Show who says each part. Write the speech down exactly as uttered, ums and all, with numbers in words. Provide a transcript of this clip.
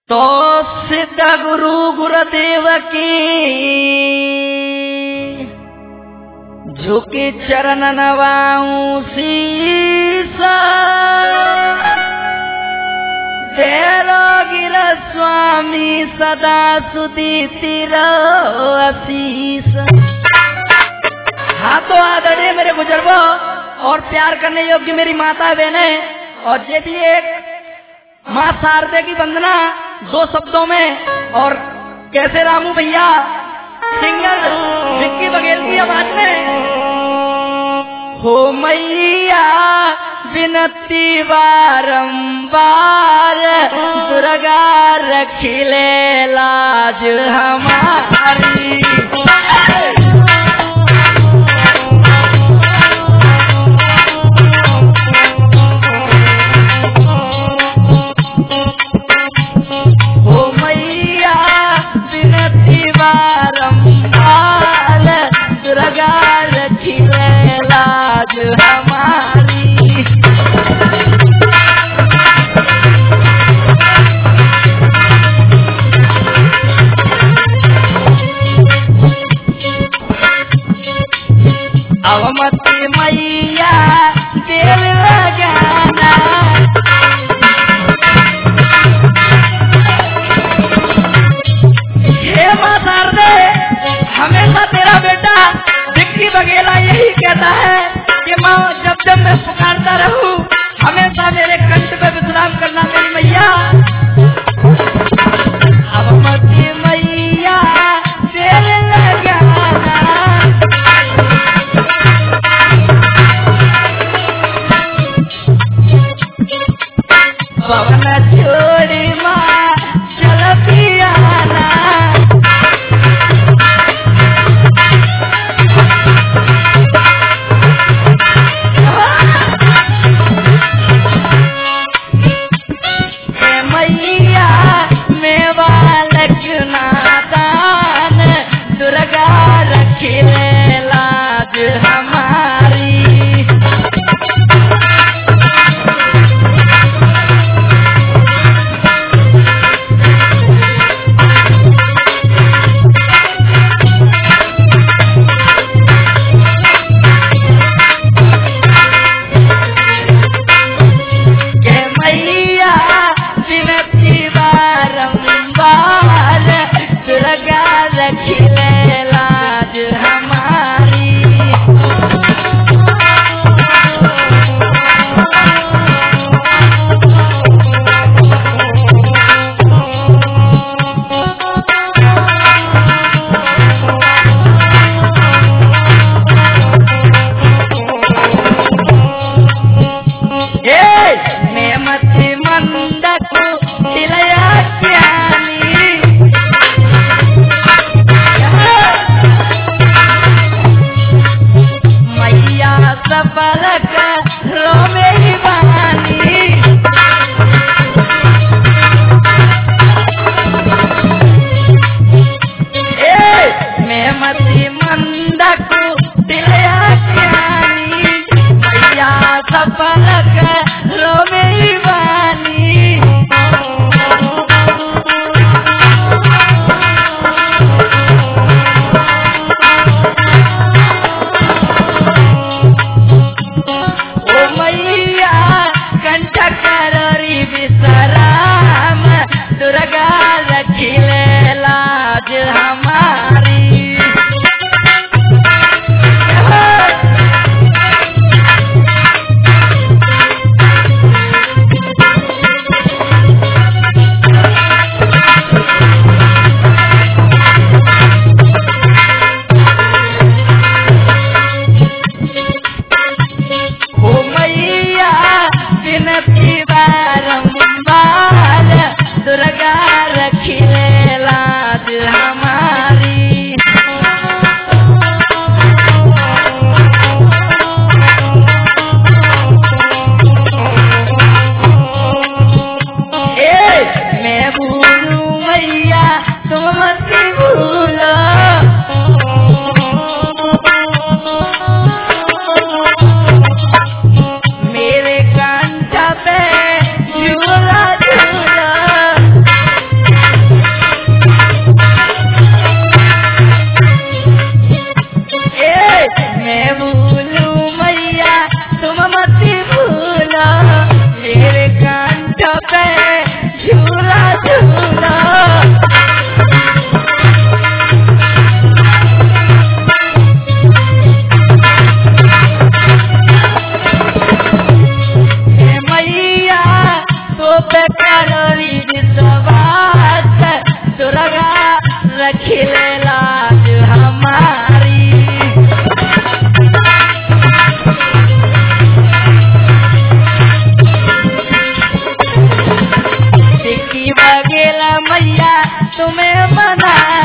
Speaker 1: तो सिद्ध गुरु गुरुदेव की झुकी चरण नवाऊं शीसा, तेरो गिर स्वामी सदा सुदीति रहो आशीष। हाँ तो आदरणीय मेरे बुजुर्गों और प्यार करने योग्य मेरी माता बहनें, और ये भी एक माँ शारदे की वंदना दो शब्दों में। और कैसे रामू भैया सिंगर विक्की बघेल की आवाज में, हो मैया विनती बारंबार, दुर्गा रखिले लाज हमारी। अवमती मैया दिल लगाना, हे माँ शारदे झूलो। हे मैया तो पे करोड़ी विश्वास दुर्गा रखी ले लाज हमारी। टिक्की बगेला मैया तुम्हें मना